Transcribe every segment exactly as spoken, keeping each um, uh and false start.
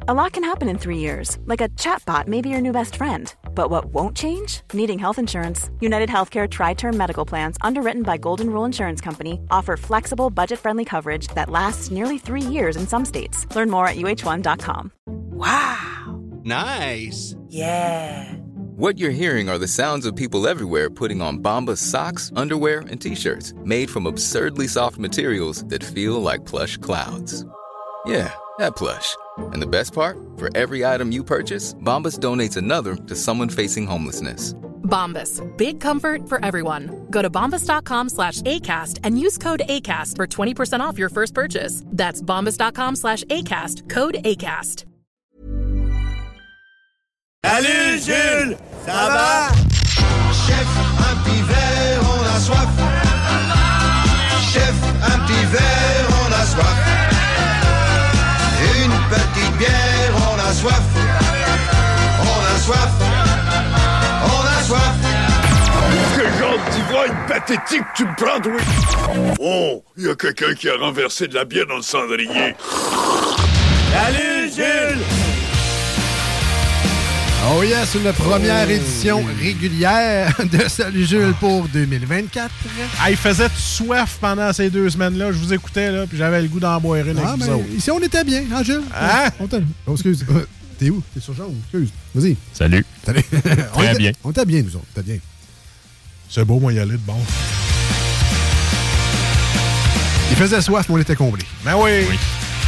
A lot can happen in three years, like a chatbot may be your new best friend. But what won't change? Needing health insurance. United Healthcare Tri-Term Medical Plans, underwritten by Golden Rule Insurance Company, offer flexible, budget-friendly coverage that lasts nearly three years in some states. Learn more at U H one dot com. Wow! Nice! Yeah! What you're hearing are the sounds of people everywhere putting on Bombas socks, underwear, and T-shirts made from absurdly soft materials that feel like plush clouds. Yeah, that plush. And the best part? For every item you purchase, Bombas donates another to someone facing homelessness. Bombas. Big comfort for everyone. Go to bombas.com slash ACAST and use code ACAST for twenty percent off your first purchase. That's bombas.com slash ACAST. Code ACAST. Salut Jules! Ça va? Chef, un petit verre, on a soif. Chef, un petit verre, on a soif. Une petite bière, on a soif. On a soif. On a soif. Quel genre d'ivrogne pathétique tu me prends, oui? Oh, il y a quelqu'un qui a renversé de la bière dans le cendrier. Salut Jules! Oh yes, une première édition régulière de Salut Jules pour deux mille vingt-quatre. Ah, il faisait soif pendant ces deux semaines-là. Je vous écoutais, là, puis j'avais le goût d'en boire une ah, avec mais vous autres. Ici, on était bien, hein, Jules? Hein? On était... Oh, excuse. T'es où? T'es sur jaune? Excuse. Vas-y. Salut. Salut. on Très était... bien. On était bien, nous autres. On était bien. C'est beau, moi, y aller de bon. Il faisait soif, mais on était comblés. Ben oui. oui.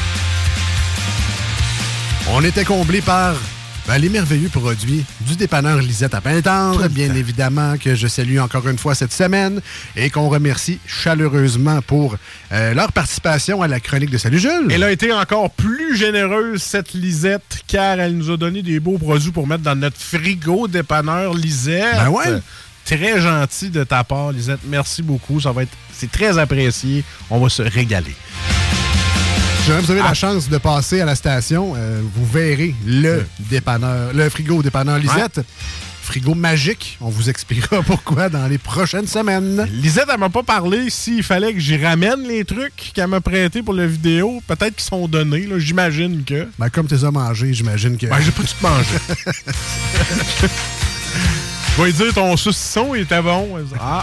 On était comblés par... Ben, les merveilleux produits du dépanneur Lisette à Pintendre, bien évidemment, que je salue encore une fois cette semaine et qu'on remercie chaleureusement pour euh, leur participation à la chronique de Salut Jules. Elle a été encore plus généreuse, cette Lisette, car elle nous a donné des beaux produits pour mettre dans notre frigo dépanneur Lisette. Ben ouais. Très gentil de ta part, Lisette. Merci beaucoup. Ça va être, c'est très apprécié. On va se régaler. Si jamais vous avez ah. la chance de passer à la station, euh, vous verrez le dépanneur, le frigo dépanneur Lisette. Ouais. Frigo magique. On vous expliquera pourquoi dans les prochaines semaines. Lisette, elle m'a pas parlé s'il fallait que j'y ramène les trucs qu'elle m'a prêtés pour la vidéo. Peut-être qu'ils sont donnés, là. J'imagine que. Ben, comme tu les as mangés, j'imagine que. Ben, j'ai pas tout mangé. Je vais dire, ton saucisson, il était bon. Ah.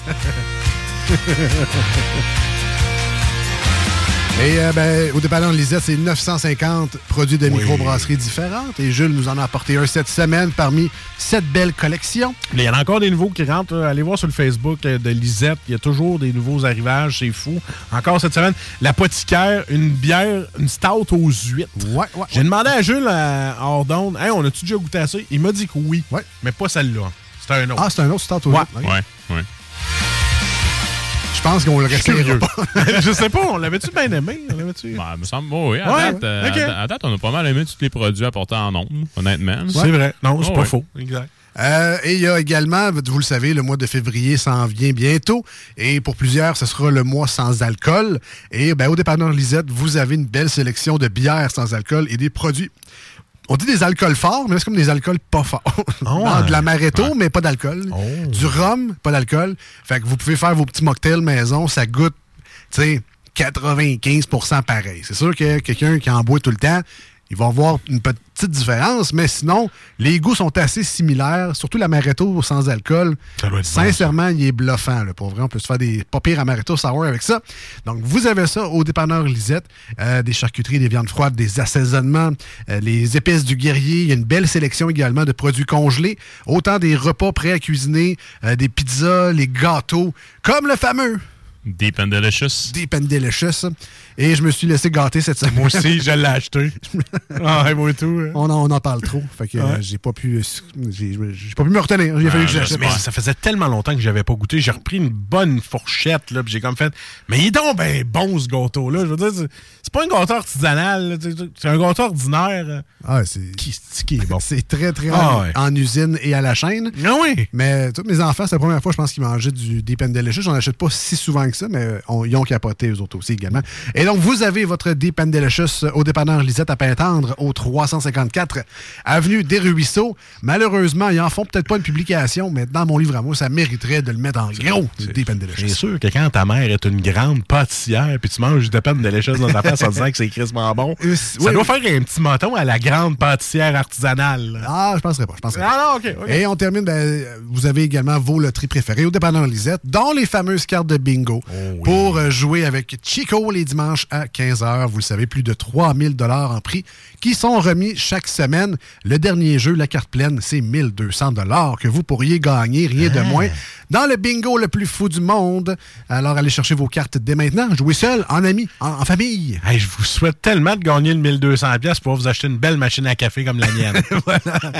Et euh, ben, au dépanneur Lisette, c'est neuf cent cinquante produits de oui. microbrasseries différentes. Et Jules nous en a apporté un cette semaine parmi cette belle collection. Il y en a encore des nouveaux qui rentrent. Allez voir sur le Facebook de Lisette. Il y a toujours des nouveaux arrivages. C'est fou. Encore cette semaine, l'apothicaire, une bière, une stout aux huîtres. Ouais, ouais, J'ai ouais. demandé à Jules à hors d'onde, hey, on a-tu déjà goûté à ça? Il m'a dit que oui. Ouais. Mais pas celle-là. C'est un autre. Ah, c'est un autre stout aux ouais. huîtres. Ouais, ouais. Je pense qu'on le réessayera pas. Je sais pas, on l'avait-tu bien aimé? On l'avait-tu... Ben, me semble, oh oui. À, ouais, date, euh, okay. à, à date, on a pas mal aimé tous les produits apportés en ondes, honnêtement. Ouais. C'est vrai. Non, c'est oh, pas ouais. faux. Exact. Euh, et il y a également, vous le savez, le mois de février s'en vient bientôt. Et pour plusieurs, ce sera le mois sans alcool. Et ben, au dépanneur Lisette, vous avez une belle sélection de bières sans alcool et des produits. On dit des alcools forts, mais c'est comme des alcools pas forts. Oh, ouais. De l'amaretto, ouais. mais pas d'alcool. Oh. Du rhum, pas d'alcool. Fait que vous pouvez faire vos petits mocktails maison, ça goûte, tu sais, quatre-vingt-quinze pour cent pareil. C'est sûr que quelqu'un qui en boit tout le temps, il va avoir une petite différence, mais sinon, les goûts sont assez similaires, surtout l'amaretto sans alcool. Sincèrement, bon, il est bluffant. Là, pour vrai, on peut se faire des pas pires amaretto sour avec ça. Donc, vous avez ça au dépanneur Lisette. Euh, des charcuteries, des viandes froides, des assaisonnements, euh, les épices du guerrier. Il y a une belle sélection également de produits congelés. Autant des repas prêts à cuisiner, euh, des pizzas, les gâteaux, comme le fameux Deep and Delicious. Deep and Delicious. Et je me suis laissé gâter cette semaine. Moi aussi, je l'ai acheté. Ah, moi et tout. Hein. On, en, on en parle trop. Fait que ouais. euh, j'ai pas pu j'ai, j'ai pas pu me retenir. Il a fallu ah, que j'achète. Mais ça faisait tellement longtemps que j'avais pas goûté. J'ai repris une bonne fourchette, là, puis j'ai comme fait. Mais il est donc ben bon, ce gâteau-là. Je veux dire, c'est, c'est pas un gâteau artisanal. Là, c'est un gâteau ordinaire. Ah, c'est. Qui, qui est bon. C'est très, très ah, en, ouais. en usine et à la chaîne. Ah oui. Mais tous mes enfants, c'est la première fois, je pense, qu'ils mangeaient du Deep and Delicious. J'en achète pas si souvent que que ça, mais on, ils ont capoté eux autres aussi également. Et donc, vous avez votre Deep and Delicious au dépanneur Lisette à Pintendre, au trois cent cinquante-quatre avenue des Ruisseaux. Malheureusement, ils en font peut-être pas une publication, mais dans mon livre à moi, ça mériterait de le mettre en gros, le Deep and Delicious. C'est sûr que quand ta mère est une grande pâtissière, puis tu manges du Deep and Delicious dans ta face en disant que c'est crissement bon, Euh, ça oui. doit faire un petit moton à la grande pâtissière artisanale. Ah, je penserais pas. Je penserais pas. Ah non, OK. ok. Et on termine, ben, vous avez également vos loteries préférées au dépanneur Lisette, dont les fameuses cartes de bingo oui. pour euh, jouer avec Chico les dimanches à quinze heures. Vous le savez, plus de trois mille dollars en prix qui sont remis chaque semaine. Le dernier jeu, la carte pleine, c'est mille deux cents dollars que vous pourriez gagner, rien de moins, dans le bingo le plus fou du monde. Alors, allez chercher vos cartes dès maintenant. Jouez seul, en amis, en, en famille. Hey, je vous souhaite tellement de gagner le mille deux cents dollars pour vous acheter une belle machine à café comme la mienne. Voilà.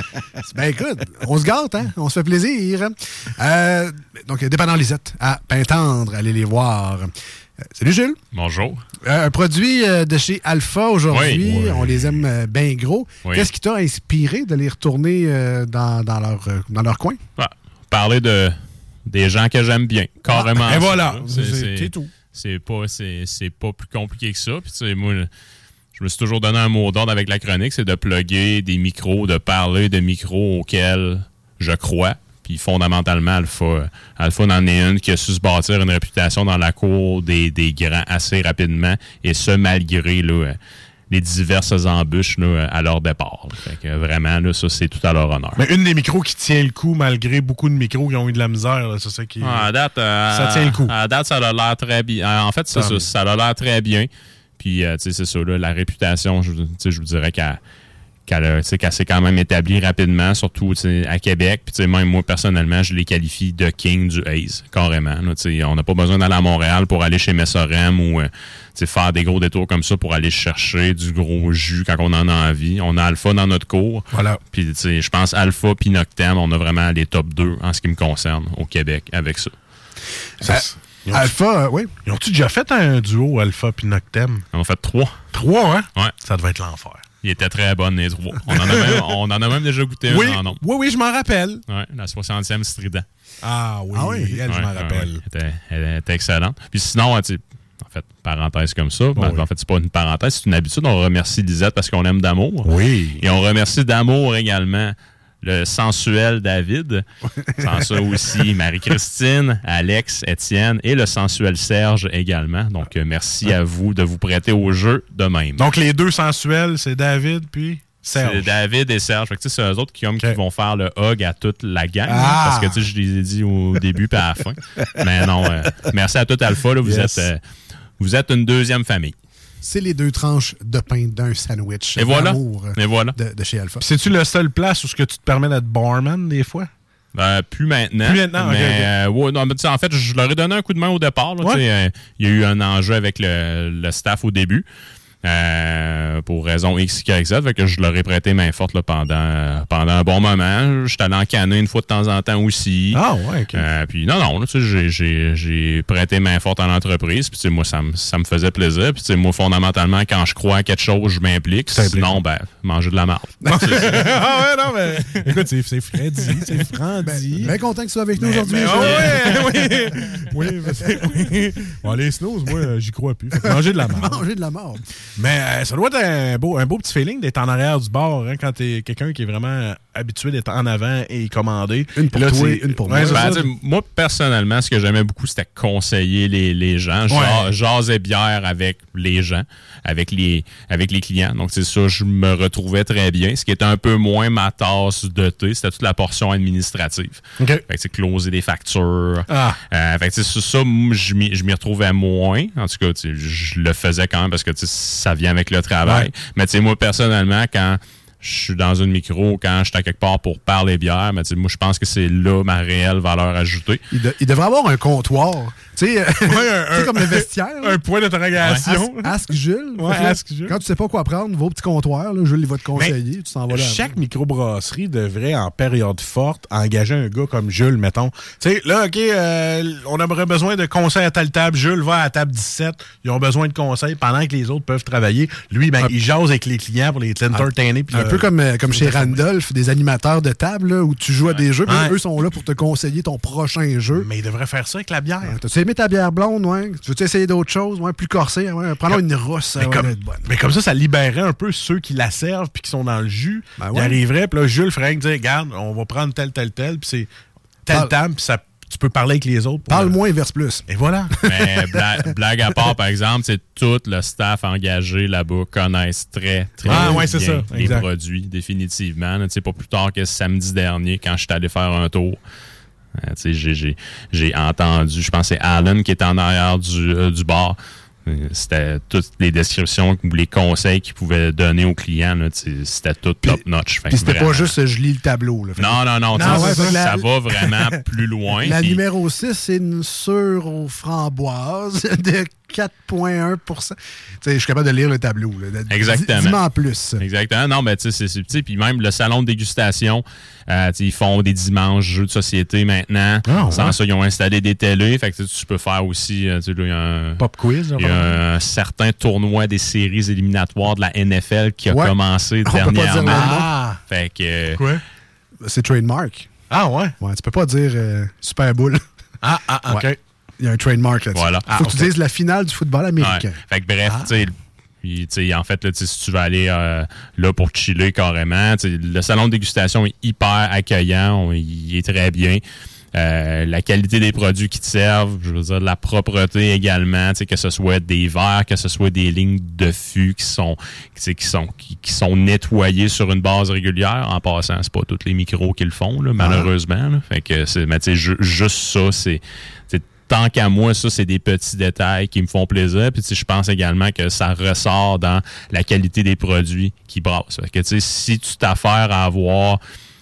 Ben écoute, on se gâte, hein? On se fait plaisir. Euh, donc, dépendant Lisette à Pintendre, allez les voir. Euh, salut Jules. Bonjour. Euh, un produit euh, de chez Alpha aujourd'hui. Oui. On les aime euh, bien gros. Oui. Qu'est-ce qui t'a inspiré de les retourner euh, dans, dans, leur, euh, dans leur coin? Ah, parler de des gens que j'aime bien. Carrément. Ah, et ça, voilà. là. C'est- C'est, c'est c'est, tout. c'est pas, c'est, c'est pas plus compliqué que ça. Puis, tu sais, moi, je me suis toujours donné un mot d'ordre avec la chronique, c'est de plugger des micros, de parler de micros auxquels je crois. Puis fondamentalement, Alpha, Alpha en est une qui a su se bâtir une réputation dans la cour des, des grands assez rapidement, et ce, malgré là, les diverses embûches là, à leur départ. Là. Fait que vraiment, là, ça, c'est tout à leur honneur. Mais une des micros qui tient le coup, malgré beaucoup de micros qui ont eu de la misère, là, c'est ça qui... Ah, à date, euh, Ça tient le coup. À date, ça a l'air très bien. Euh, En fait, c'est Tant ça, mieux. ça a l'air très bien. Puis, euh, tu sais, c'est ça, là, la réputation, je, tu sais, je vous dirais qu'elle, qu'elle, a- tu sais, qu'elle s'est quand même établie rapidement, surtout tu sais, à Québec. Puis, tu sais, même moi, personnellement, je les qualifie de king du Ace, carrément. Là, tu sais, on n'a pas besoin d'aller à Montréal pour aller chez Messorem ou euh, tu sais, faire des gros détours comme ça pour aller chercher du gros jus quand on en a envie. On a Alpha dans notre cours. Voilà. Puis, tu sais, je pense Alpha puis Noctem, on a vraiment les top deux en ce qui me concerne au Québec avec ça. Ça, Euh, ils ont- Alpha, euh, oui. Ils ont-tu déjà fait un duo Alpha puis Noctem? On a fait trois. Trois, hein? Ouais. Ça devait être l'enfer. Il était très bonne, les trois. On en a même, on en a même déjà goûté Oui, un en nom. oui, oui, je m'en rappelle. Ouais, la soixantième Strident. Ah oui, Ah oui. elle, je Ouais, m'en ouais, rappelle. ouais. Elle, était, elle était excellente. Puis sinon, tu sais, en fait, parenthèse comme ça, ben, oui. en fait, c'est pas une parenthèse, c'est une habitude. On remercie Lisette parce qu'on l'aime d'amour. Oui. Et on remercie d'amour également le sensuel David. Sans ça aussi, Marie-Christine, Alex, Étienne et le sensuel Serge également. Donc, euh, merci à vous de vous prêter au jeu de même. Donc, les deux sensuels, c'est David puis Serge. C'est David et Serge. Fait que, tu sais, c'est eux autres qui, comme, Okay. qui vont faire le hug à toute la gang. Ah. Parce que tu sais, je les ai dit au début et à la fin. Mais non, euh, merci à toute Alpha. Là, vous, Yes. êtes, euh, vous êtes une deuxième famille. C'est les deux tranches de pain d'un sandwich. Et voilà. D'amour, euh, Et voilà. De, de chez Alpha. Puis c'est-tu le seul place où ce que tu te permets d'être barman des fois? Euh, plus maintenant. Plus maintenant, mais, ok, ok. euh, ouais, non, mais tu sais, en fait, je leur ai donné un coup de main au départ. là, Ouais. tu sais, euh, Il y a eu un enjeu avec le, le staff au début. Euh, pour raison X, Y, Z. Fait que je leur ai prêté main forte là, pendant, pendant un bon moment. J'étais allé en canner une fois de temps en temps aussi. Ah ouais, OK. Euh, puis non, non, là, tu sais, j'ai, j'ai, j'ai prêté main forte à l'entreprise. Puis tu sais, moi, ça me, ça me faisait plaisir. Puis tu sais, moi, fondamentalement, quand je crois à quelque chose, je m'implique. Tu t'impliques. Sinon, ben, manger de la marde. ah ouais, non, mais... Écoute, c'est, c'est Freddy, c'est Frandy. Bien content que tu sois avec nous Mais- aujourd'hui. mais- Jules. ouais, oui, oui, parce que- oui. Bon, les snows, moi, euh, j'y crois plus. Fait que manger de la marde. Manger de la mort. Mais euh, ça doit être un beau, un beau petit feeling d'être en arrière du bar hein, quand t'es quelqu'un qui est vraiment euh, habitué d'être en avant et commandé. Une pour Là, toi, tu sais, une pour ouais, moi. c'est Ben, ça. tu sais, moi, personnellement, ce que j'aimais beaucoup, c'était conseiller les, les gens. Ja- Ouais. Jaser bière avec les gens, avec les, avec les clients. Donc, c'est ça, je me retrouvais très bien. Ce qui était un peu moins ma tasse de thé, c'était toute la portion administrative. OK. Fait que, tu sais, closer des factures. Ah. Euh, fait que, tu sais, ça, ça, moi, je m'y je m'y retrouvais moins. En tout cas, tu sais, je le faisais quand même parce que, tu sais, ça vient avec le travail. Ouais. Mais, tu sais, moi, personnellement, quand je suis dans une micro, quand je suis à quelque part pour parler bière, mais, tu sais, moi, je pense que c'est là ma réelle valeur ajoutée. Il, de- il devrait avoir un comptoir. Tu sais, euh, tu sais, comme le vestiaire. là. Un point d'interrogation. Ask, ask Jules. Ouais, Fait que là, ask Jules. Quand tu sais pas quoi prendre, va au petit comptoir. Là, Jules, il va te conseiller. Tu s'en vas là. Chaque microbrasserie devrait, en période forte, engager un gars comme Jules, mettons. Tu sais, là, OK, euh, on aurait besoin de conseils à telle table. Jules va à la table dix-sept. Ils ont besoin de conseils pendant que les autres peuvent travailler. Lui, ben, Un- il jase avec les clients pour les entertainer. puis Un le- peu comme, euh, comme chez Randolph, des animateurs de table là, où tu joues à des jeux, puis ouais. eux sont là pour te conseiller ton prochain jeu. Mais ils devraient faire ça avec la bière. Ouais, t'as-tu aimé ta bière blonde, ouais? Tu veux-tu essayer d'autres choses, ouais, plus corsées? Ouais? Prends-la une rousse, mais, ça comme, va être bonne. Mais comme ça, ça libérerait un peu ceux qui la servent puis qui sont dans le jus. Ben ouais. Ils arriveraient, puis là, Jules ferait dire, regarde, on va prendre tel, tel, tel, puis c'est telle Parle. table, puis ça, tu peux parler avec les autres. Parle le... moins, verse plus. Et voilà. Mais blague, blague à part, par exemple, c'est tout le staff engagé là-bas connaissent très, très ah, bien ouais, c'est ça. les exact. produits, définitivement. Tu sais, pas plus tard que samedi dernier, quand je suis allé faire un tour. Euh, j'ai, j'ai, j'ai entendu, je pense que c'est Alan qui était en arrière du, euh, du bar. C'était toutes les descriptions ou les conseils qu'ils pouvaient donner aux clients. Là, c'était tout top-notch. Puis c'était vraiment... pas juste je lis le tableau. Là, non, non, non. non ouais, ça, la... ça va vraiment plus loin. La pis... numéro six, c'est une sûre aux framboises de quatre virgule un pour cent. Je suis capable de lire le tableau. Là. Exactement. Dis-moi en plus. Exactement. Non, mais tu sais, c'est petit. Puis même le salon de dégustation, euh, ils font des dimanches jeux de société maintenant. Oh, Sans ouais. ça, ils ont installé des télés. Fait que tu peux faire aussi il y a un pop quiz. Il y a un certain tournoi des séries éliminatoires de la N F L qui a ouais. commencé On dernièrement. Ah. Fait que. Quoi? C'est trademark. Ah ouais? Ouais, tu peux pas dire euh, Super Bowl. Ah, ah, OK. Ouais. Il y a un trademark là-dessus. Voilà. Faut ah, que okay. tu dises la finale du football américain. Ouais. Fait que bref, ah. tu sais, en fait, là, si tu veux aller euh, là pour chiller carrément, le salon de dégustation est hyper accueillant, on, il est très bien. Euh, la qualité des produits qui te servent, je veux dire, la propreté également, que ce soit des verres, que ce soit des lignes de fût qui sont, qui sont, qui, qui sont nettoyées sur une base régulière. En passant, c'est pas tous les micros qui le font, là, malheureusement. Ah. Là. Fait que c'est, mais tu sais, juste ça, c'est, tant qu'à moi, ça, c'est des petits détails qui me font plaisir. Puis, je pense également que ça ressort dans la qualité des produits qui brassent. Fait que, tu sais, si tu t'affaires à avoir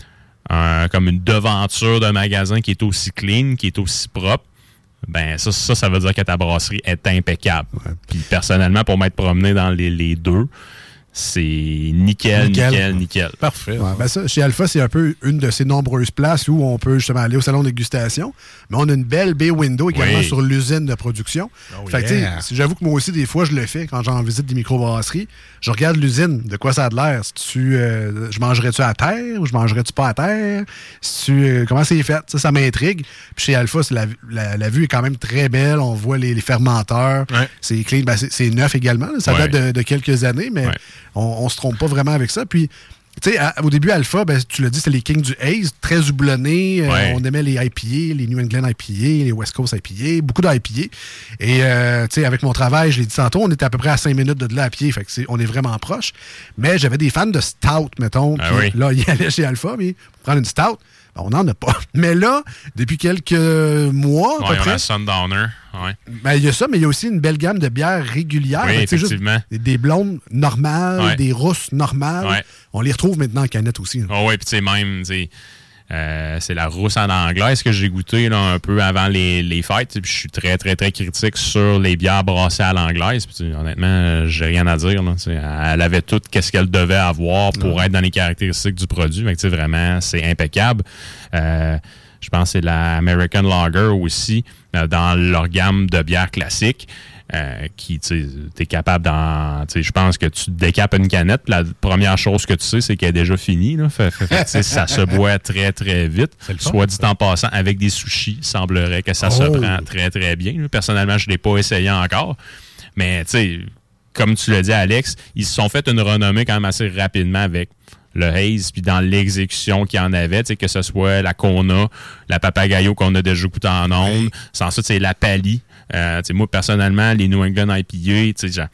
un, comme une devanture d'un magasin qui est aussi clean, qui est aussi propre, ben ça, ça, ça veut dire que ta brasserie est impeccable. Ouais. Puis, personnellement, pour m'être promené dans les, les deux, c'est nickel, nickel, nickel, nickel. Parfait. Ouais, ben ça, chez Alpha, c'est un peu une de ces nombreuses places où on peut justement aller au salon de dégustation. Mais on a une belle bay window également oui. sur l'usine de production. Oh fait que, yeah. J'avoue que moi aussi, des fois, je le fais quand j'en visite des microbrasseries. Je regarde l'usine, de quoi ça a de l'air. Si tu, euh, je mangerais-tu à terre ou je mangerais-tu pas à terre? Si tu, euh, comment c'est fait? Ça, ça m'intrigue. Puis chez Alpha, la, la, la vue est quand même très belle. On voit les, les fermenteurs. Ouais. C'est clean. Ben, c'est, c'est neuf également. Là. Ça ouais. date de, de quelques années, mais ouais. on, on se trompe pas vraiment avec ça. Puis, tu sais, au début, Alpha, ben, tu l'as dit, c'était les Kings du Haze, très houblonnés. Ouais. Euh, on aimait les I P A, les New England I P A, les West Coast I P A, beaucoup d'I P A. Et, euh, tu sais, avec mon travail, je l'ai dit tantôt, on était à peu près à cinq minutes de là à pied, fait que c'est, on est vraiment proche. Mais j'avais des fans de Stout, mettons. Ah oui. Là, ils allaient chez Alpha, mais pour prendre une Stout, ben, on n'en a pas. Mais là, depuis quelques mois, à ouais, peu près... On a Sundowner, ouais. Ben, il y a ça, mais il y a aussi une belle gamme de bières régulières. Oui, effectivement. Juste des blondes normales, ouais. des rousses normales. Ouais. On les retrouve maintenant en canette aussi. Oh oui, puis tu sais, même, tu sais, euh, c'est la rousse en anglaise que j'ai goûté là, un peu avant les, les fêtes. Puis je suis très, très, très critique sur les bières brassées à l'anglaise. Puis honnêtement, j'ai rien à dire. Là, elle avait tout ce qu'elle devait avoir pour ouais. être dans les caractéristiques du produit. Mais vraiment, c'est impeccable. Euh, je pense que c'est la American Lager aussi, euh, dans leur gamme de bières classiques. Euh, qui, tu sais, es capable d'en... Je pense que tu décapes une canette, la première chose que tu sais, c'est qu'elle est déjà finie. Là. Fait, fait, fait, ça se boit très, très vite. Soit dit en passant, avec des sushis, il semblerait que ça oh. se prend très, très bien. Là. Personnellement, je ne l'ai pas essayé encore. Mais, tu sais, comme tu l'as dit, Alex, ils se sont fait une renommée quand même assez rapidement avec le Haze, puis dans l'exécution qu'il y en avait, que ce soit la Kona, la Papagayo qu'on a déjà goûté en ondes, sans ça, c'est la Pali. Euh, moi, personnellement, les New England I P A, genre,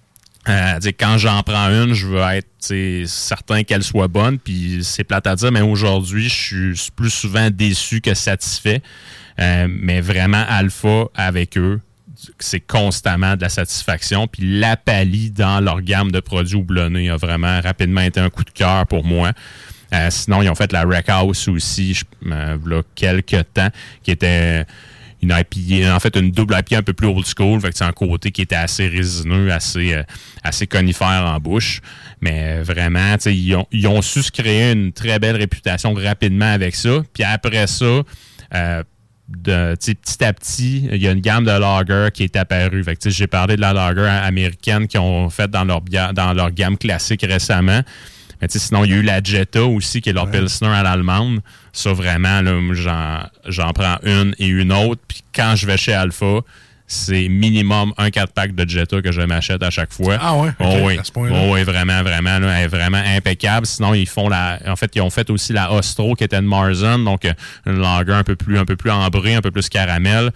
euh, quand j'en prends une, je veux être certain qu'elle soit bonne, puis c'est plate à dire, mais aujourd'hui, je suis plus souvent déçu que satisfait. Euh, mais vraiment, Alpha, avec eux, c'est constamment de la satisfaction. Puis la Pali dans leur gamme de produits houblonnés a vraiment rapidement été un coup de cœur pour moi. Euh, sinon, ils ont fait la Wreck House aussi, je, euh, il y a quelques temps, qui était une I P A, en fait, une double I P A un peu plus old school. Fait que c'est un côté qui était assez résineux, assez, euh, assez conifère en bouche. Mais vraiment, tu sais, ils ont, ils ont su se créer une très belle réputation rapidement avec ça. Puis après ça, euh, De, petit à petit, il y a une gamme de lager qui est apparue. Fait que, j'ai parlé de la lager américaine qu'ils ont faite dans leur, dans leur gamme classique récemment. Mais tu sais, sinon, il y a eu la Jetta aussi, qui est leur ouais. Pilsner à l'allemande. Ça, vraiment, là, j'en, j'en prends une et une autre. Puis quand je vais chez Alpha, c'est minimum un quatre-pack de Jetta que je m'achète à chaque fois. Ah ouais? Oh okay, oui, à ce point-là. oh oui, vraiment, vraiment. Là, elle est vraiment impeccable. Sinon, ils font la... En fait, ils ont fait aussi la Ostro, qui était une Marzen, donc une lager un peu plus, un peu plus ambrée, un peu plus caramel.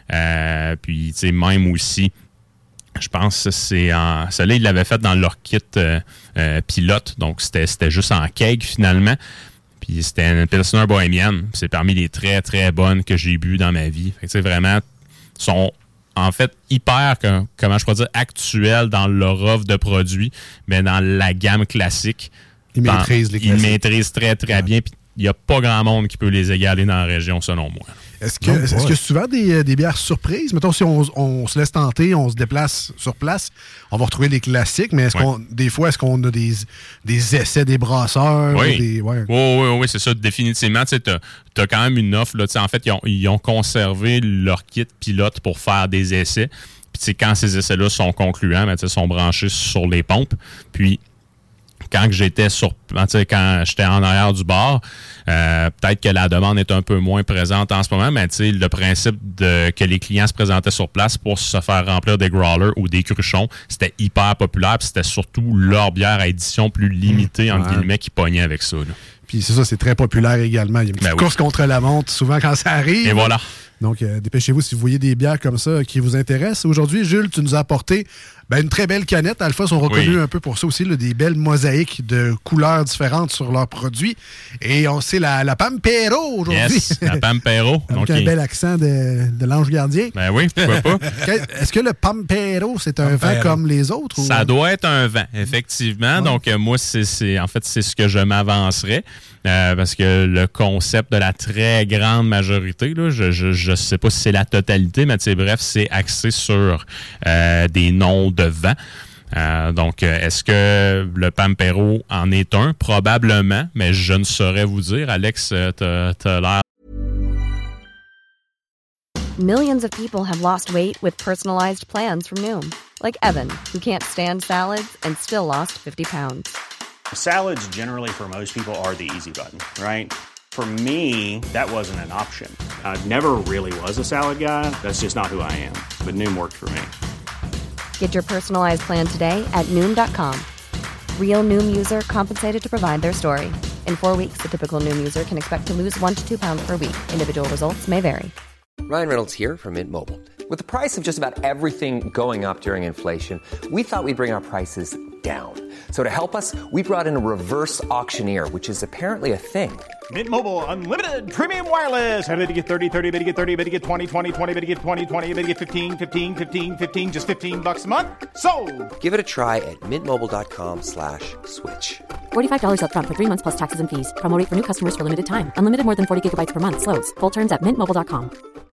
Euh, puis, tu sais, même aussi... Je pense que c'est en... Celle-là, ils l'avaient fait dans leur kit euh, euh, pilote. Donc, c'était, c'était juste en keg, finalement. Puis, c'était une Pilsner bohémienne. C'est parmi les très, très bonnes que j'ai bu dans ma vie. Fait que, tu sais, vraiment, sont en fait hyper, que, comment je pourrais dire, actuels dans leur offre de produits, mais dans la gamme classique. Ils dans, maîtrisent les classiques. Ils maîtrisent très, très ouais. bien. Puis, il n'y a pas grand monde qui peut les égaler dans la région, selon moi. Est-ce que, est-ce que souvent des, des bières surprises? Mettons, si on, on se laisse tenter, on se déplace sur place, on va retrouver les classiques, mais est-ce ouais. qu'on, des fois, est-ce qu'on a des, des essais des brasseurs? Oui, des, ouais. oui, oui, oui, c'est ça, définitivement. Tu as, as quand même une offre. Là, en fait, ils ont, ils ont conservé leur kit pilote pour faire des essais. Puis quand ces essais-là sont concluants, ben, sont branchés sur les pompes. Puis, quand j'étais sur quand j'étais en arrière du bar, euh, peut-être que la demande est un peu moins présente en ce moment, mais le principe de que les clients se présentaient sur place pour se faire remplir des growlers ou des cruchons, c'était hyper populaire, puis c'était surtout leur bière à édition plus limitée, mmh, entre ouais. guillemets, qui pognait avec ça. Là. Puis c'est ça, c'est très populaire également. Il y a une petite ben course oui. contre la montre souvent quand ça arrive. Et voilà. Donc, euh, dépêchez-vous si vous voyez des bières comme ça qui vous intéressent. Aujourd'hui, Jules, tu nous as apporté ben, une très belle canette. Alpha sont reconnus oui. un peu pour ça aussi, là, des belles mosaïques de couleurs différentes sur leurs produits. Et on sait la, la Pampero aujourd'hui. Yes, la Pampero. Avec Donc, un il... bel accent de, de l'ange gardien. Ben oui, pourquoi pas. Est-ce que le Pampero, c'est un Pampero. vin comme les autres? Ou... Ça doit être un vin, effectivement. Ouais. Donc, euh, moi, c'est, c'est, en fait, c'est ce que je m'avancerais. Euh, parce que le concept de la très grande majorité, là, je ne sais pas si c'est la totalité, mais bref, c'est axé sur euh, des noms de vin. Euh, donc, est-ce que le Pampero en est un? Probablement, mais je ne saurais vous dire. Alex, t'as, t'as l'air... Millions of people have lost weight with personalized plans from Noom. Like Evan, who can't stand salads and still lost fifty pounds. Salads generally for most people are the easy button, right? For me, that wasn't an option. I never really was a salad guy. That's just not who I am. But Noom worked for me. Get your personalized plan today at Noom dot com. Real Noom user compensated to provide their story. In four weeks, the typical Noom user can expect to lose one to two pounds per week. Individual results may vary. Ryan Reynolds here from Mint Mobile. With the price of just about everything going up during inflation, we thought we'd bring our prices down. So to help us, we brought in a reverse auctioneer, which is apparently a thing. Mint Mobile Unlimited Premium Wireless. How to get thirty, thirty, bit to get thirty, bit to get twenty, twenty, twenty, bit to get twenty, twenty, bit to get fifteen, fifteen, fifteen, fifteen, just fifteen bucks a month? Sold! Give it a try at mintmobile.com slash switch. forty-five dollars up front for three months plus taxes and fees. Promo rate for new customers for limited time. Unlimited more than forty gigabytes per month. Slows full terms at mint mobile dot com.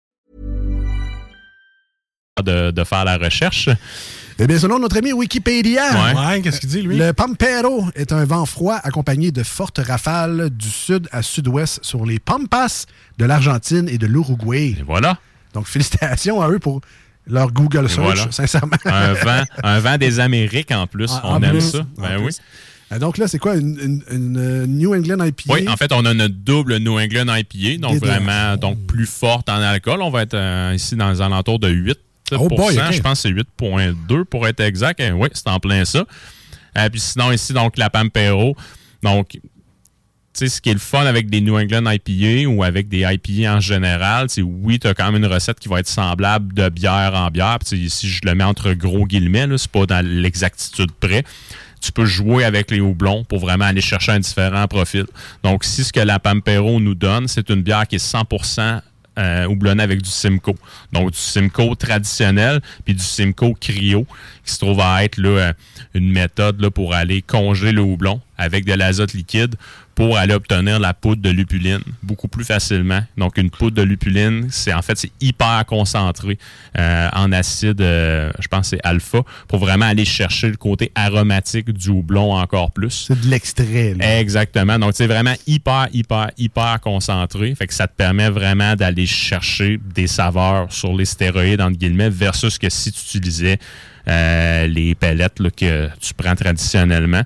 De, de faire la recherche. Eh bien, selon notre ami Wikipédia, ouais. Ouais, qu'est-ce qu'il dit, lui? Le Pampero est un vent froid accompagné de fortes rafales du sud à sud-ouest sur les Pampas de l'Argentine et de l'Uruguay. Et voilà. Donc, félicitations à eux pour leur Google Search, voilà. Sincèrement. Un vent, un vent des Amériques en plus. Ah, on en aime plus. Ça. Ben oui. Donc là, c'est quoi, une, une, une New England I P A? Oui, en fait, on a notre double New England I P A, donc Des vraiment deux. donc plus forte en alcool. On va être euh, ici dans les alentours de huit. Oh boy, okay. Je pense que c'est huit virgule deux pour être exact. Et oui, c'est en plein ça. Euh, puis sinon, ici, donc, la Pampero. Donc, tu sais, ce qui est le fun avec des New England I P A ou avec des I P A en général, c'est oui, tu as quand même une recette qui va être semblable de bière en bière. Puis ici, je le mets entre gros guillemets, là, c'est pas dans l'exactitude près. Tu peux jouer avec les houblons pour vraiment aller chercher un différent profil. Donc, si ce que la Pampero nous donne, c'est une bière qui est cent pour cent Euh, houblonné avec du Simcoe. Donc, du Simcoe traditionnel puis du Simcoe cryo qui se trouve à être là, euh, une méthode là, pour aller congeler le houblon avec de l'azote liquide pour aller obtenir la poudre de lupuline beaucoup plus facilement. Donc, une poudre de lupuline, c'est en fait, c'est hyper concentré euh, en acide, euh, je pense que c'est alpha, pour vraiment aller chercher le côté aromatique du houblon encore plus. C'est de l'extrait. Là. Exactement. Donc, c'est vraiment hyper, hyper, hyper concentré. Fait que ça te permet vraiment d'aller chercher des saveurs sur les stéroïdes, entre guillemets, versus que si tu utilisais euh, les pellettes là, que tu prends traditionnellement.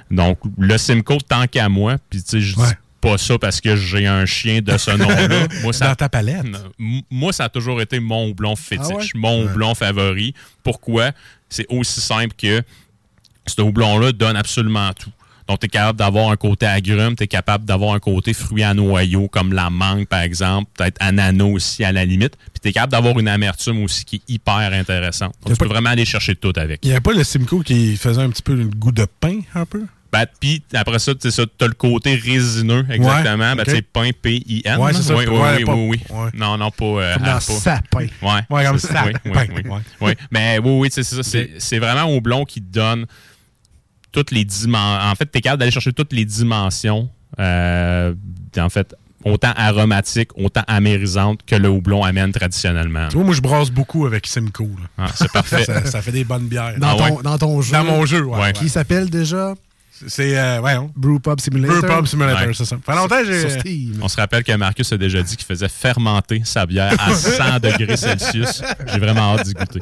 Donc, le Simcoe, tant qu'à moi, puis tu sais, je dis Ouais. pas ça parce que j'ai un chien de ce nom-là. Moi, ça, Dans ta palette. M- Moi, ça a toujours été mon houblon fétiche, Ah ouais? mon Ouais. houblon favori. Pourquoi? C'est aussi simple que ce houblon-là donne absolument tout. Donc, tu es capable d'avoir un côté agrume, tu es capable d'avoir un côté fruit à noyau, comme la mangue, par exemple, peut-être ananas aussi, à la limite. Puis, tu es capable d'avoir une amertume aussi qui est hyper intéressante. Donc, tu peux vraiment aller chercher tout avec. Il n'y avait pas le Simcoe qui faisait un petit peu le goût de pain, un peu? Ben, puis après ça, tu as le côté résineux, exactement. Ouais, ben, ok. tu sais, pain, P I N. Ouais, c'est ça. Oui, oui, Ouais, oui, pas- oui, oui. ouais. Non, non, pas... Euh, Comme dans pas- sapin. Ouais, Ouais, comme c'est- sapin. Oui, oui, oui. Ouais. Oui. Mais oui, oui, c'est ça. C'est c'est vraiment au blond qui donne toutes les dimensions. En fait, tu es capable d'aller chercher toutes les dimensions, euh, en fait, autant aromatiques, autant amérisantes que le houblon amène traditionnellement. Tu vois, moi, je brasse beaucoup avec Simcoe. là. Ah, c'est parfait. ça, ça fait des bonnes bières. Dans, Ah ton, ouais? dans ton jeu. Dans mon jeu, ouais. Ouais. Qui s'appelle déjà C'est, euh, ouais, on. Brewpub Simulator. Brewpub Simulator, Ouais. c'est ça. Ça fait longtemps que Sur j'ai. Steam. On se rappelle que Marcus a déjà dit qu'il faisait fermenter sa bière à cent degrés Celsius. J'ai vraiment hâte d'y goûter.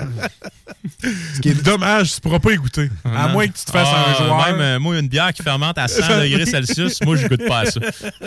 Ce qui est dommage, tu pourras pas y goûter. À Non. moins que tu te fasses Ah, un joueur. Même, euh, moi, une bière qui fermente à cent degrés Celsius, moi, je goûte pas à ça.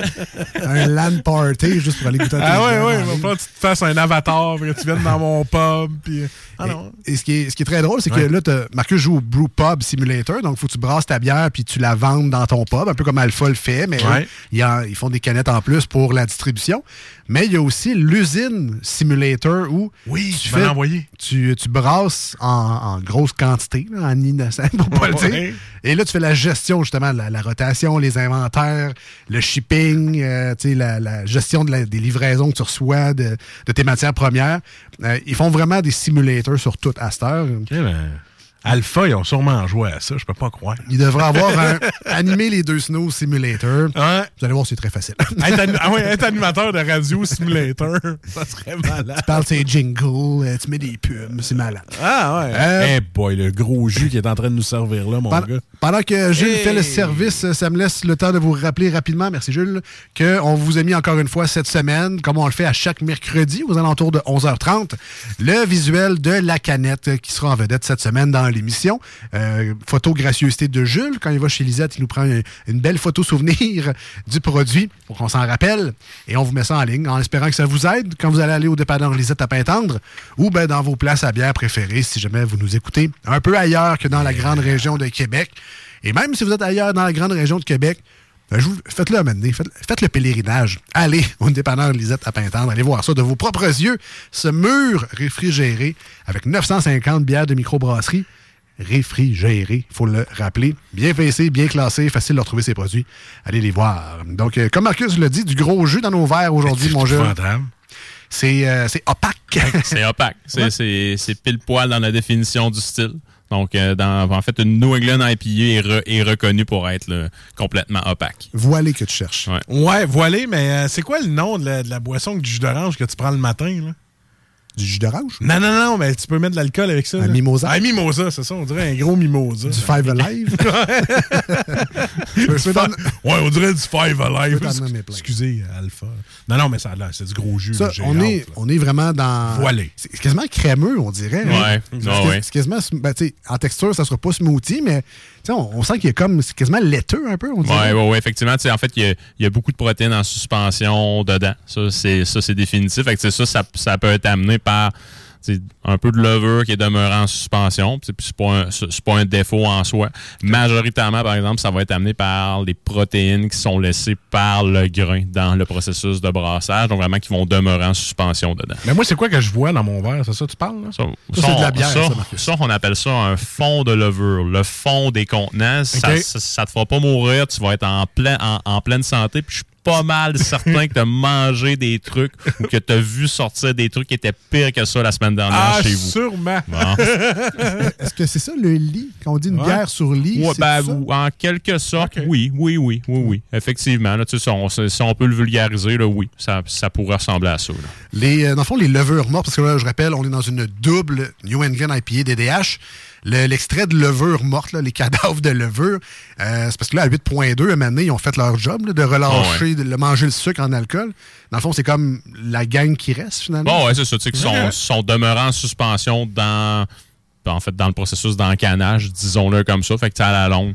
Un LAN party juste pour aller goûter à tes Ah ouais, bières ouais, en il va ligne. falloir que tu te fasses un avatar, puis que tu viennes dans mon pub, puis... Ah non. Et, et ce, qui est, ce qui est très drôle, c'est Ouais. que là, t'as- Marcus joue au Brewpub Simulator, donc il faut que tu brasses ta bière puis tu la vendes dans ton pub, un peu comme Alpha le fait, mais Ouais. eux, ils, en- ils font des canettes en plus pour la distribution. Mais il y a aussi l'usine Simulator où Oui, tu tu m'en fais- as envoyé. tu, tu brasses en, en grosse quantité, là, en innocent, pour pas le Ouais. dire. Et là, tu fais la gestion, justement, de la, la rotation, les inventaires, le shipping, euh, tu sais, la, la gestion de la- des livraisons que tu reçois de, de tes matières premières. Euh, ils font vraiment des simulators sur tout à cette heure. Ok, ben, Alpha, ils ont sûrement joué à ça, je peux pas croire. Ils devraient avoir un, animé les deux Snow Simulator. Ouais. Vous allez voir, c'est très facile. Être, ani- ah ouais, être animateur de radio simulator, ça serait malade. Tu parles tes jingles, euh, tu mets des pubs, c'est malade. Ah ouais. Euh, Eh boy, le gros jus qui est en train de nous servir là, mon Pendant, gars. pendant que Jules Hey! fait le service, ça me laisse le temps de vous rappeler rapidement, merci Jules, qu'on vous a mis encore une fois cette semaine, comme on le fait à chaque mercredi aux alentours de onze heures trente, le visuel de la canette qui sera en vedette cette semaine dans l'émission. Euh, photo gracieuseté de Jules. Quand il va chez Lisette, il nous prend une, une belle photo souvenir du produit pour qu'on s'en rappelle et on vous met ça en ligne en espérant que ça vous aide quand vous allez aller au dépanneur Lisette à Pintendre ou ben, dans vos places à bière préférées si jamais vous nous écoutez un peu ailleurs que dans la grande région de Québec. Et même si vous êtes ailleurs dans la grande région de Québec, ben, je vous- faites-le à un moment donné. Faites, faites le pèlerinage. Allez au dépanneur Lisette à Pintendre. Allez voir ça de vos propres yeux. Ce mur réfrigéré avec neuf cent cinquante bières de microbrasserie. Réfrigéré, il faut le rappeler. Bien pincé, bien classé, facile de retrouver ces produits. Allez les voir. Donc, euh, comme Marcus l'a dit, du gros jus dans nos verres aujourd'hui, mon jeu. C'est euh, c'est opaque. C'est opaque. C'est Ouais. c'est- c'est pile poil dans la définition du style. Donc, euh, dans, en fait, une New England I P A est, re- est reconnue pour être là, complètement opaque. Voilé que tu cherches. Ouais. Ouais, voilé, mais euh, c'est quoi le nom de la, de la boisson avec du jus d'orange que tu prends le matin, là? Du jus d'orange? Non, non, non, mais tu peux mettre de l'alcool avec ça. Un là. mimosa? Un mimosa, c'est ça, on dirait un gros mimosa. Du Five Alive? Je peux- je peux t'en- Ouais, on dirait du Five Alive. Je peux t'en nommer plein. Excusez, Alpha. Non, non, mais ça a l'air, c'est du gros jus. Ça, là, j'ai on, hâte, est, là. on est vraiment dans... Voilé. C'est quasiment crémeux, on dirait. Ouais. hein. Ah C'est- ouais. C'est quasiment... ben, tu sais, en texture, ça sera pas smoothie, mais tu sais, on, on sent qu'il y a comme... C'est quasiment laiteux un peu, on Oui, dirait. ouais, ouais, effectivement. tu sais, En fait, il y, a- il y a beaucoup de protéines en suspension dedans. Ça, c'est ça, c'est définitif. Fait que, tu sais, ça, ça, ça peut être amené par tu sais, un peu de levure qui est demeuré en suspension. Puis c'est pas, un- c'est c'est pas un défaut en soi. Majoritairement, par exemple, ça va être amené par les protéines qui sont laissées par le grain dans le processus de brassage. Donc, vraiment, qui vont demeurer en suspension dedans. Mais moi, c'est quoi que je vois dans mon verre? C'est ça que tu parles, là? Ça, Ça, c'est de la bière, ça, ça, Marcus. ça, on appelle ça un fond de levure. Le fond des contenants, ça, Ok. ça, ça te fera pas mourir. Tu vas être en, plein, en, en pleine santé. Puis je suis pas mal certain que tu as mangé des trucs ou que tu as vu sortir des trucs qui étaient pires que ça la semaine dernière Ah, chez vous. sûrement. Bon. Est-ce que c'est ça, le lit? Quand on dit une Ouais. bière sur lit, Ouais, c'est ben, ça? ou- en quelque sorte, Ok. oui, oui, oui, oui, oui. Effectivement, là, tu sais, si, on, si on peut le vulgariser, là, oui, ça, ça pourrait ressembler à ça. Là. Les, euh, dans le fond, les levures mortes, parce que là, je rappelle, on est dans une double New England I P A D D H. Le- L'extrait de levure morte, là, les cadavres de levure, euh, c'est parce que là, à huit virgule deux, à un moment donné, ils ont fait leur job là, de relâcher, Ah de manger le sucre en alcool. Dans le fond, c'est comme la gang qui reste, finalement. Bon, ouais, c'est ça. Tu sais, qu'ils sont, sont demeurés en suspension dans, en fait, dans le processus d'encanage, disons-le comme ça. Fait que, tu sais, à la longue,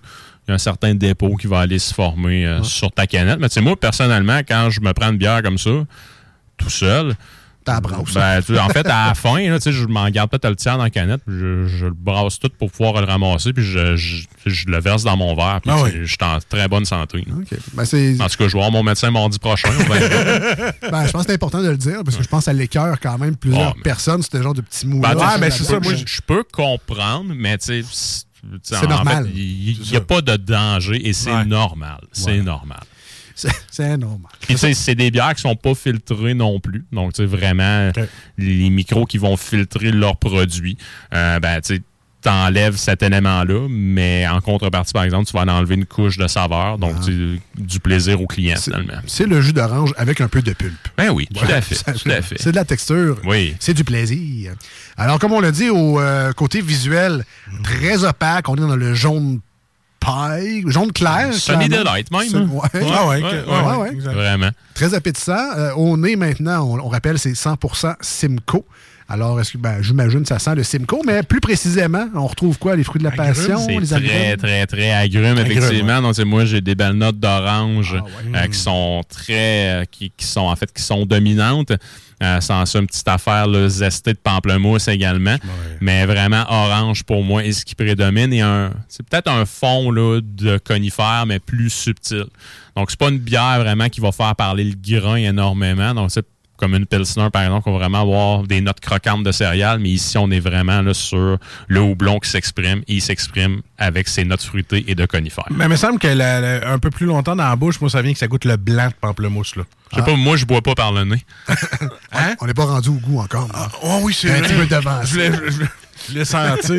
il y a un certain dépôt qui va aller se former euh, ouais. sur ta canette. Mais tu sais, moi, personnellement, quand je me prends une bière comme ça, tout seul, t'as brasse. Ben, tu, en fait, à la fin, là, je m'en garde peut-être le tiers dans la canette, puis je, je le brasse tout pour pouvoir le ramasser, puis je, je, je le verse dans mon verre, puis ah oui. je suis en très bonne santé. Okay. Ben, c'est... En tout cas, je vais voir mon médecin mardi prochain. ben, je pense que c'est important de le dire, parce que je pense à l'écœur quand même plusieurs oh, mais... personnes, c'était genre de petits mous. Ben, ouais, ben, c'est ça, moi, je peux comprendre, mais tu sais, c'est normal. Il n'y a pas de danger et c'est ouais. normal. C'est ouais. normal. C'est, c'est normal. Puis, c'est, c'est des bières qui sont pas filtrées non plus. Donc, tu sais, vraiment, okay. les micros qui vont filtrer leurs produits, euh, ben, tu sais, t'enlèves cet élément-là, mais en contrepartie, par exemple, tu vas en enlever une couche de saveur, donc ah. tu, du plaisir au client, c'est, finalement. C'est le jus d'orange avec un peu de pulpe. Ben oui, tout voilà. à fait, tout à fait. C'est de la texture. Oui. C'est du plaisir. Alors, comme on l'a dit, au euh, côté visuel, mmh. très opaque, on est dans le jaune paille, jaune clair. Semi-delight même. C'est, ouais. Ouais, ouais, ouais, ouais, ouais, ouais. Vraiment. Très appétissant. Euh, au nez, maintenant, on, on rappelle, c'est cent pour cent Simcoe. Alors, est-ce que, ben, j'imagine que ça sent le Simcoe, mais plus précisément, on retrouve quoi? Les fruits de la passion? C'est les très, agrumes? très, très agrumes, effectivement. Ouais. Donc, moi, j'ai des belles notes d'orange ah, ouais. euh, qui sont très, euh, qui, qui sont, en fait, qui sont dominantes. Euh, sans ça, une petite affaire là, zestée de pamplemousse également. Ouais. Mais vraiment, orange, pour moi, est ce qui prédomine. Et un, c'est peut-être un fond là, de conifère, mais plus subtil. Donc, c'est pas une bière vraiment qui va faire parler le grain énormément. Donc, c'est comme une Pilsner, par exemple, qu'on va vraiment avoir des notes croquantes de céréales, mais ici, on est vraiment là, sur le houblon qui s'exprime, et il s'exprime avec ses notes fruitées et de conifères. Mais il me semble que la, la, un peu plus longtemps dans la bouche, moi, ça vient que ça goûte le blanc de pamplemousse. Là. Je sais ah. pas, moi, je bois pas par le nez. Hein? On n'est pas rendu au goût encore. Ah, oh oui, c'est un vrai. petit peu devant. Je voulais, je, je l'ai senti.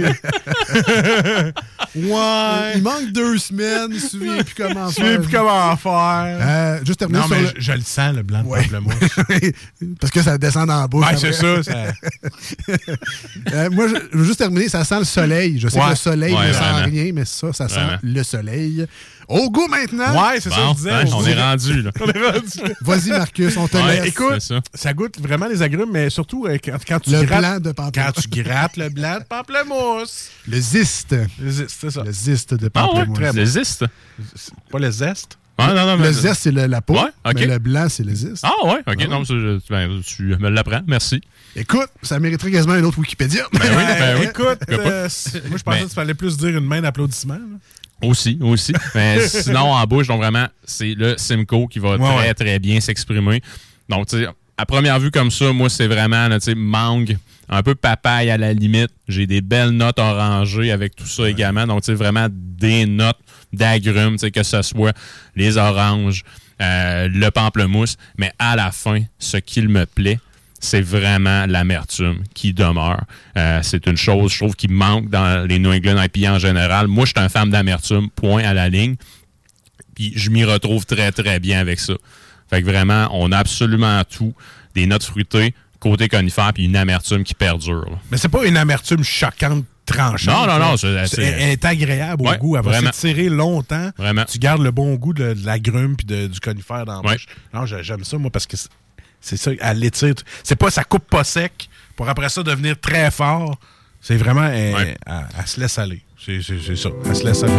Ouais. Il manque deux semaines. Je ne me souviens plus comment faire. Je ne sais plus comment faire. Euh, juste terminer non, sur mais le... je, je le sens, le blanc de ouais. pamplemousse. Parce que ça descend dans la bouche. Ouais, c'est ça. ça... euh, moi, je, je veux juste terminer. Ça sent le soleil. Je sais ouais. que le soleil ouais, ne vraiment. sent rien, mais ça, ça sent vraiment. le soleil. Au goût maintenant. Ouais, c'est bon, ça que je disais. Hein, on, on est rendu, là. On est rendu. Vas-y, Marcus, on te ouais, laisse. Écoute, ça. ça goûte vraiment les agrumes, mais surtout euh, quand, quand tu le grattes... blanc de pamplemousse. Quand tu grattes le blanc de pamplemousse. Le zeste. Le zeste, c'est ça. Le zeste de pamplemousse. Ah ouais, le zeste. Pas le zeste. Ah, non, non, mais... Le zeste, c'est le, la peau. Ouais, okay. Mais le blanc, c'est le zeste. Ah ouais, OK. Ah. Non, ça, je, ben, tu me l'apprends. Merci. Écoute, ça mériterait quasiment un autre Wikipédia. Ben oui, ben oui. Écoute, euh, moi, je pensais mais... que tu fallait plus dire une main d'applaudissement. Là. Aussi, aussi. Mais sinon, en bouche, donc vraiment, c'est le Simcoe qui va ouais, très, ouais. très bien s'exprimer. Donc, tu sais, à première vue comme ça, moi, c'est vraiment, tu sais, mangue, un peu papaye à la limite. J'ai des belles notes orangées avec tout ça ouais. également. Donc, tu sais, vraiment des notes d'agrumes, tu sais, que ce soit les oranges, euh, le pamplemousse. Mais à la fin, ce qu'il me plaît, c'est vraiment l'amertume qui demeure. Euh, c'est une chose, je trouve, qui manque dans les New England I P A en général. Moi, je suis un fan d'amertume, point à la ligne. Puis je m'y retrouve très, très bien avec ça. Fait que vraiment, on a absolument tout. Des notes fruitées, côté conifère, puis une amertume qui perdure. Là. Mais c'est pas une amertume choquante, tranchante. Non, non, non. C'est, c'est... Elle est agréable au ouais, goût. Elle va vraiment. s'étirer longtemps. Vraiment. Tu gardes le bon goût de, de l'agrume puis de, du conifère dans la ouais. bouche. Non, j'aime ça, moi, parce que... C'est... C'est ça, elle l'étire. C'est pas, ça coupe pas sec pour après ça devenir très fort. C'est vraiment, elle, ouais. elle, elle se laisse aller. C'est, c'est, c'est ça, elle se laisse aller.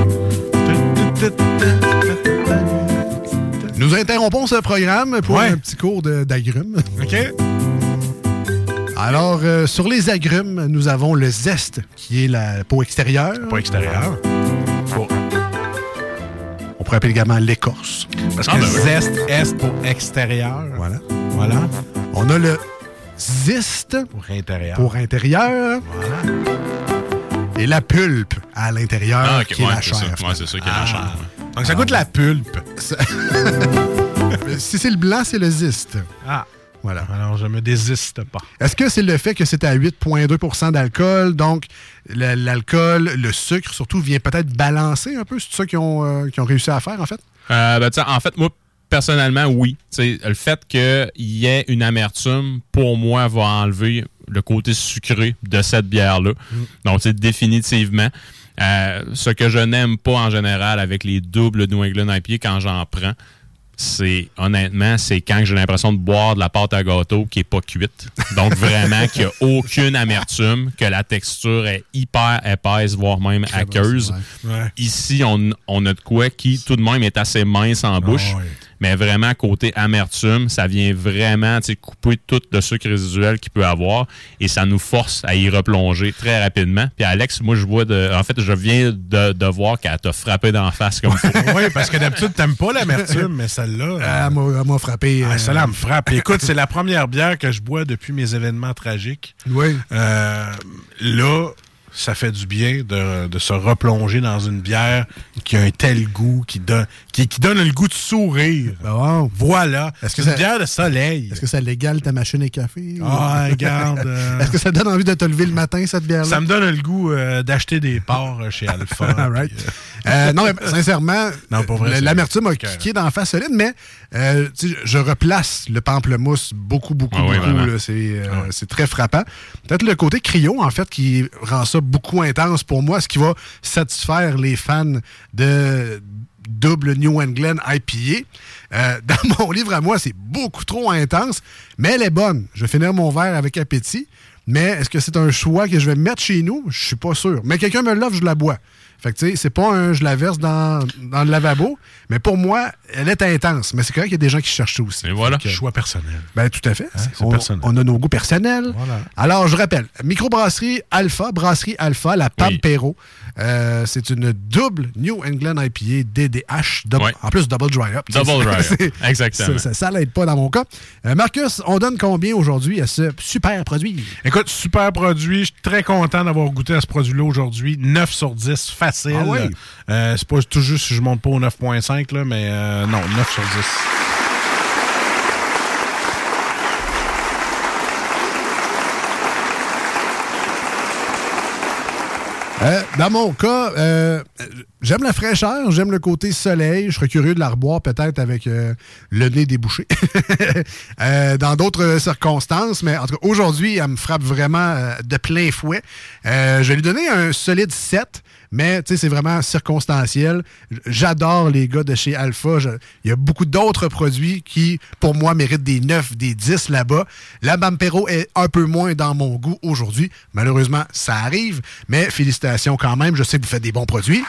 Nous interrompons ce programme pour ouais. un petit cours de, d'agrumes. OK. Alors, euh, sur les agrumes, nous avons le zeste, qui est la peau extérieure. La peau extérieure. Pour... On pourrait appeler également l'écorce. Parce que ah, ben zeste, oui. est pour extérieur. Voilà. Voilà. On a le ziste pour intérieur. Pour intérieur. Voilà. Et la pulpe à l'intérieur, ah, okay. qui est ouais, la chair. C'est ça. Ouais, c'est ça qui est ah. la chair. Ouais. Donc, ça goûte la pulpe. Si c'est le blanc, c'est le ziste. Ah. Voilà. Alors, je me désiste pas. Est-ce que c'est le fait que c'est à huit virgule deux pour cent d'alcool, donc le, l'alcool, le sucre, surtout, vient peut-être balancer un peu? C'est ça qu'ils ont, euh, qu'ils ont réussi à faire, en fait? Euh, ben, en fait, moi, personnellement, oui. T'sais, le fait qu'il y ait une amertume, pour moi, va enlever le côté sucré de cette bière-là. Mm. Donc, c'est définitivement. Euh, ce que je n'aime pas en général avec les doubles New England I P A quand j'en prends, c'est honnêtement, c'est quand j'ai l'impression de boire de la pâte à gâteau qui n'est pas cuite. Donc vraiment qu'il n'y a aucune amertume, que la texture est hyper épaisse, voire même Très aqueuse. Bon, ouais. Ici, on, on a de quoi qui tout de même est assez mince en bouche. Oh, ouais. Mais vraiment, côté amertume, ça vient vraiment couper tout le sucre résiduel qu'il peut avoir et ça nous force à y replonger très rapidement. Puis Alex, moi, je vois de. En fait, je viens de, de voir qu'elle t'a frappé d'en face comme ça. Oui, parce que d'habitude, t'aimes pas l'amertume, mais celle-là. Euh, elle m'a frappé. Ah, euh... Celle-là me frappe. Écoute, c'est la première bière que je bois depuis mes événements tragiques. Oui. Euh, là. Ça fait du bien de, de se replonger dans une bière qui a un tel goût, qui donne, qui, qui donne le goût de sourire. Bon. Voilà. Est-ce que c'est ça, une bière de soleil. Est-ce que ça légale ta machine à café? Ah, regarde. Euh... Est-ce que ça te donne envie de te lever le matin, cette bière-là? Ça me donne le goût euh, d'acheter des parts chez Alpha. All right. puis, euh... Euh, non, mais sincèrement, non, pour vrai, l'amertume a kické dans la face solide, mais euh, je replace le pamplemousse beaucoup, beaucoup, ah, beaucoup. Oui, c'est euh, ah, oui. très frappant. Peut-être le côté cryo, en fait, qui rend ça beaucoup intense pour moi, ce qui va satisfaire les fans de double New England I P A. Euh, dans mon livre à moi, c'est beaucoup trop intense, mais elle est bonne. Je vais finir mon verre avec appétit, mais est-ce que c'est un choix que je vais mettre chez nous? Je suis pas sûr. Mais quelqu'un me l'offre, je la bois. Fait que, tu sais, c'est pas un je la verse dans, dans le lavabo, mais pour moi, elle est intense. Mais c'est correct qu'il y a des gens qui cherchent ça aussi. Et voilà. Que, choix personnel. Ben, tout à fait. Hein, on, personnel. on a nos goûts personnels. Voilà. Alors, je rappelle, microbrasserie Alpha, brasserie Alpha, la Pampero. Oui. Euh, c'est une double New England I P A D D H. Double, oui. En plus, double dry up. Double dry up. Exactement. Ça, ça, ça l'aide pas dans mon cas. Euh, Marcus, on donne combien aujourd'hui à ce super produit? Écoute, super produit. Je suis très content d'avoir goûté à ce produit-là aujourd'hui. neuf sur dix, facile. Ah oui? Euh, c'est pas tout juste si je monte pas au neuf virgule cinq, là, mais euh, non, neuf sur dix. Euh, dans mon cas, euh, j'aime la fraîcheur, j'aime le côté soleil. Je serais curieux de la reboire peut-être avec euh, le nez débouché. euh, dans d'autres circonstances, mais en tout cas, aujourd'hui, elle me frappe vraiment euh, de plein fouet. Euh, je vais lui donner un solide sept, mais tu sais, c'est vraiment circonstanciel. J'adore les gars de chez Alpha. Je, il y a beaucoup d'autres produits qui, pour moi, méritent des neuf, des dix là-bas. La Pampero est un peu moins dans mon goût aujourd'hui. Malheureusement, ça arrive, mais félicitations quand même. Je sais que vous faites des bons produits.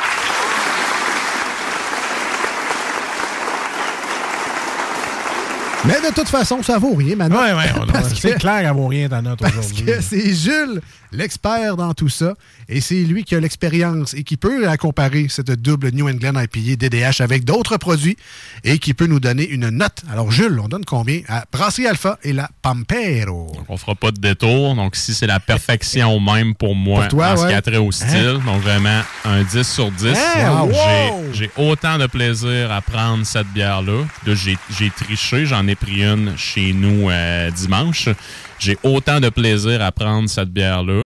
Mais de toute façon, ça vaut rien, maintenant. Oui, oui, c'est que, clair qu'elle vaut rien ta note aujourd'hui. Parce que c'est Jules, l'expert dans tout ça, et c'est lui qui a l'expérience et qui peut la comparer, cette double New England I P A D D H, avec d'autres produits et qui peut nous donner une note. Alors, Jules, on donne combien à Brasserie Alpha et la Pampero? Donc, on fera pas de détour. Donc, si c'est la perfection même pour moi, pour toi, en ouais. ce qui a trait au style, hein? Donc vraiment un dix sur dix. Hein? Wow. J'ai, j'ai autant de plaisir à prendre cette bière-là. Là, j'ai, j'ai triché, j'en ai pris une chez nous euh, dimanche. J'ai autant de plaisir à prendre cette bière-là.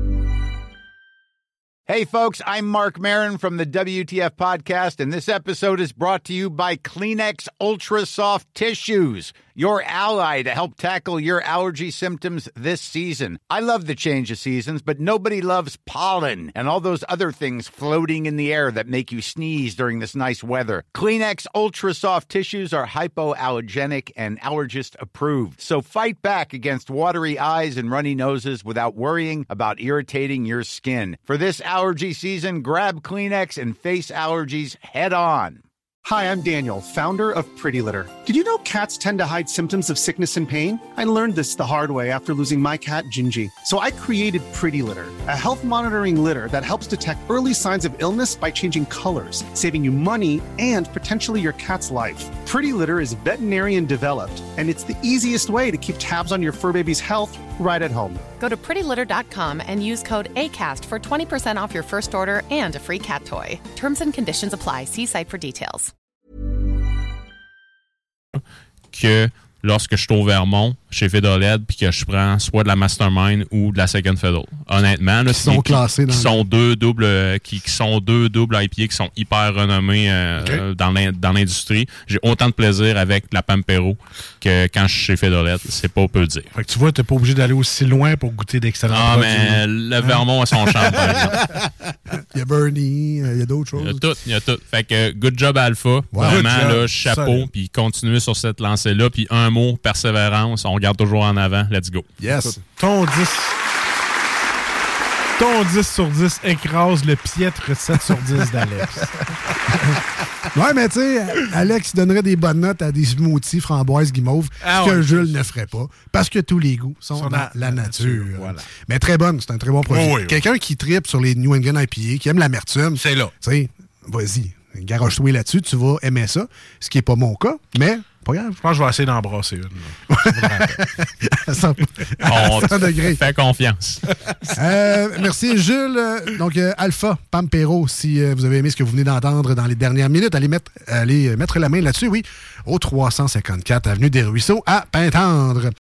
Hey, folks, I'm Mark Maron from the W T F Podcast, and this episode is brought to you by Kleenex Ultra Soft Tissues, your ally to help tackle your allergy symptoms this season. I love the change of seasons, but nobody loves pollen and all those other things floating in the air that make you sneeze during this nice weather. Kleenex Ultra Soft Tissues are hypoallergenic and allergist approved, so fight back against watery eyes and runny noses without worrying about irritating your skin. For this allergy season, grab Kleenex and face allergies head on. Hi, I'm Daniel, founder of Pretty Litter. Did you know cats tend to hide symptoms of sickness and pain? I learned this the hard way after losing my cat, Gingy. So I created Pretty Litter, a health monitoring litter that helps detect early signs of illness by changing colors, saving you money and potentially your cat's life. Pretty Litter is veterinarian developed, and it's the easiest way to keep tabs on your fur baby's health right at home. Go to pretty litter dot com and use code ACAST for twenty percent off your first order and a free cat toy. Terms and conditions apply. See site for details. Que lorsque je suis au Vermont, chez Fiddlehead, puis que je prends soit de la Mastermind ou de la Second Fiddle. Honnêtement, là, qui sont classés qui, dans qui sont deux doubles, euh, qui, qui sont deux doubles I P A qui sont hyper renommés euh, okay. euh, dans, l'in- dans l'industrie. J'ai autant de plaisir avec la Pampero que quand je suis chez Fiddlehead. C'est pas peu dire. Fait que tu vois, t'es pas obligé d'aller aussi loin pour goûter d'excellents Ah, produits. mais le Vermont a son charme, par exemple. Il y a Bernie, il y a d'autres choses. Il y a tout, il y a tout. Fait que good job Alpha. Wow. Vraiment, Good job. là, chapeau. Solide. Puis continuez sur cette lancée-là. Puis un mot, persévérance. On regarde toujours en avant. Let's go. Yes. Ton dix. Ton dix sur dix écrase le piètre sept sur dix d'Alex. Ouais, mais tu sais, Alex donnerait des bonnes notes à des smoothies framboises guimauve, Ah ce que ouais. Jules ne ferait pas, parce que tous les goûts sont, Sont dans dans la la nature. nature, voilà. Mais très bonne, c'est un très bon produit. Oh oui, oui. Quelqu'un qui tripe sur les New England I P A, qui aime l'amertume, c'est là. Tu sais, vas-y, garoche-toi là-dessus, tu vas aimer ça, ce qui n'est pas mon cas, mais pas grave. Je pense que je vais essayer d'embrasser une. À cent On degrés. fait confiance. Euh, merci, Jules. Donc, euh, Alpha Pampero, si euh, vous avez aimé ce que vous venez d'entendre dans les dernières minutes, allez mettre, allez mettre la main là-dessus, oui, au trois cent cinquante-quatre Avenue des Ruisseaux à Pintendre.